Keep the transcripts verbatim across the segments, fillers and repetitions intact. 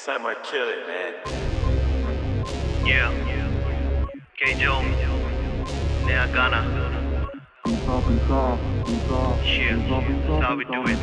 Son might kill it, man. Yeah. K Jones. Naya Gana. Shit. That's how we do it.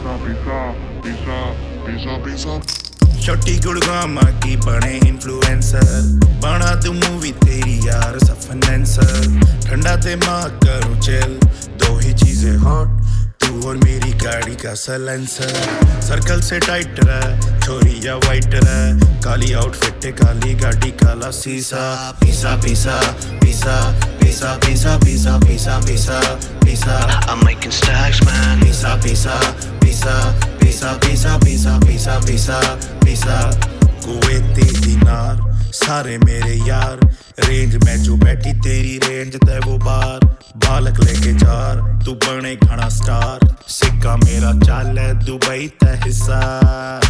छोटी गुड़गामा की बने influencer बना तू movie तेरी यार सफनेंसर ठंडा दिमाग करूं चिल दो ही चीजें हॉट तू और मेरी गाड़ी का सलेंसर सर्कल से टाइट रहा छोरी या वाइट रहा काली आउटफिट काली गाड़ी काला शीशा पीसा पीसा पीसा पीसा पीसा पीसा पीसा पीसा पीसा I'm making stacks, man. पीसा पीसा पीसा पीसा पीसा पीसा पीसा पीसा पीसा कुवैती दिनार सारे मेरे यार रेंज में जो बैठी तेरी रेंज तय वो बार बालक लेके जार तू बने घना स्टार सिक्का मेरा चाल है दुबई तय हिसार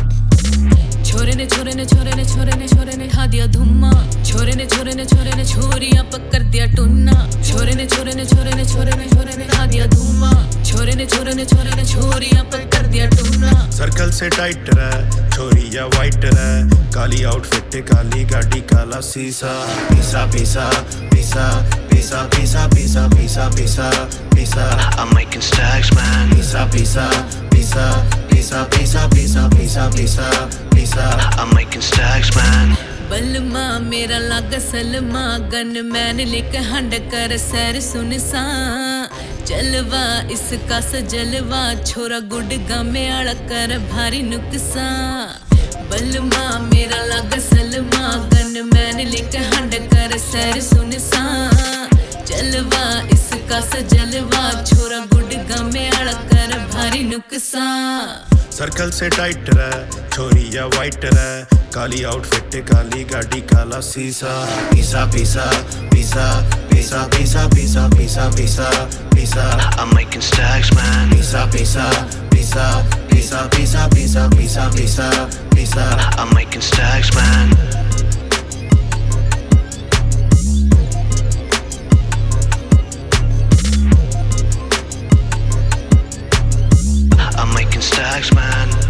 छोरे ने छोरे ने छोरे ने छोरे ने छोरे ने खा दिया धुम्मा छोरे ने छोरे ने छोरे ने छोरियां पकड़ दिया टुन्ना छोरे ने छोरे ने छोरे ने छोरे ने छोरे ने खा दिया धुम्मा छोरे ने छोरे ने छोरे ने छोरियां पकड़ दिया टुन्ना सर्कल से टाइट रहा छोरी या वाइट रहा काली आउटफिट काली गाड़ी काला शीशा पीसा पीसा पीसा पीसा पीसा पीसा पीसा पीसा पीसा I'm making stacks, man. पीसा पीसा पीसा पीसा पीसा पीसा पीसा पीसा पीसा I'm making stacks, man. बलमा मेरा लाग सलमा गन मैन लेके हंड कर सैर सुन सा जलवा इसका सजलवा छोरा गुडगा में आड़ा कर भारी नुकसा बलमा मेरा लाग सलमा गन मैन लेके हंड कर सैर सुन सा जलवा इसका सजलवा छोरा गुडगा में आड़ा कर भारी नुकसा सर्कल से टाइट रहा छोरी या वाइट रहा काली आउटफिट काली गाड़ी काला शीशा पीसा पीसा पीसा पीसा पीसा पीसा पीसा पीसा पीसा I'm making stacks, man. पीसा पीसा पीसा पीसा पीसा पीसा पीसा पीसा पीसा I'm making stacks, man. I'm making stacks, man.